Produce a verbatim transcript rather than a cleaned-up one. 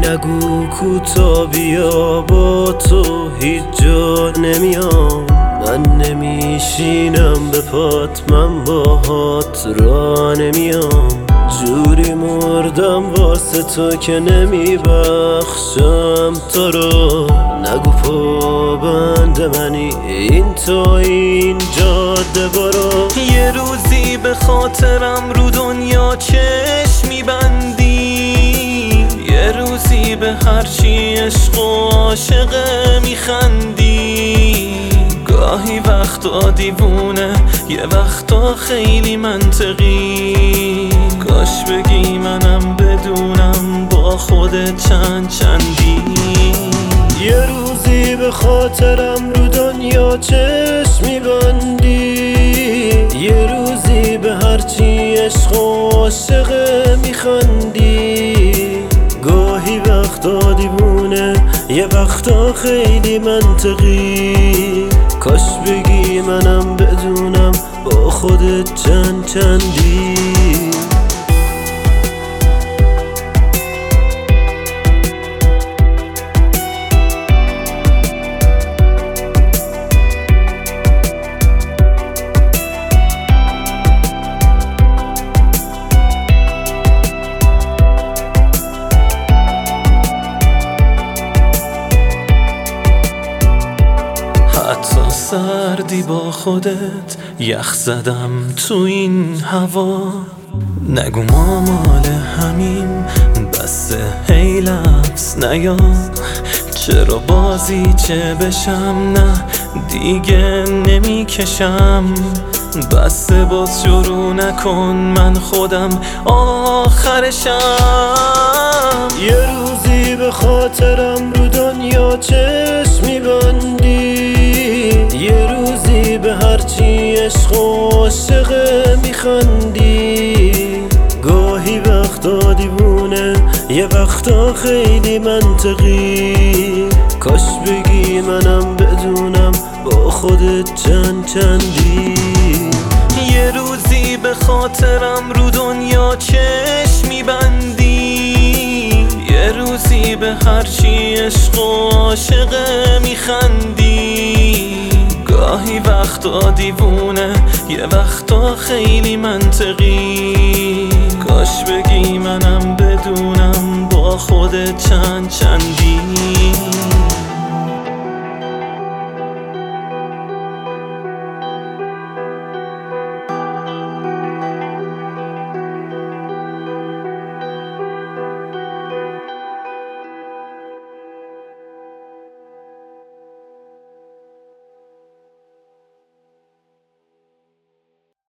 نگو کوتا بیا با تو هیچ جا نمیام. من نمیشینم به پات، من باهات را نمیام. جوری مردم واسه تو که نمیبخشم تو رو. نگو پابند منی این تو این جاده برو. یه روزی به خاطرم رو دنیا چشم میبندی، یه روزی به هرچی عشق و عاشقه میخندی. گاهی وقتا دیوونه، یه وقتا خیلی منطقی. کاش بگی منم بدونم با خودت چند چندی. یه روزی به خاطرم رو دنیا چشم میبندی، یه روزی به هرچی عشق و عاشقه میخندی. گاهی وقتا دیوونه، یه وقتا خیلی منطقی. کاش بگی منم بدونم با خودت چند چندی. حتی سردی با خودت یخ زدم تو این هوا. نگو ما مال همین بسه، هی لفظ نیا. چرا بازی چه بشم، نه دیگه نمیکشم. بسه باز شروع نکن، من خودم آخرشم. یه روزی به خاطرم رو دنیا چشم میبندی، یه روزی به هرچی عشق و عاشقه میخندی. گاهی وقتا دیوونه، یه وقتا خیلی منطقی. کاش بگی منم بدونم با خودت چند چندی. یه روزی به خاطرم رو دنیا چشم میبندی، یه روزی به هرچی عشق و عاشقه میخندی. گاهی وقتا دیوونه، یه وقتا خیلی منطقی. کاش بگی منم بدونم با خودت چند چندی.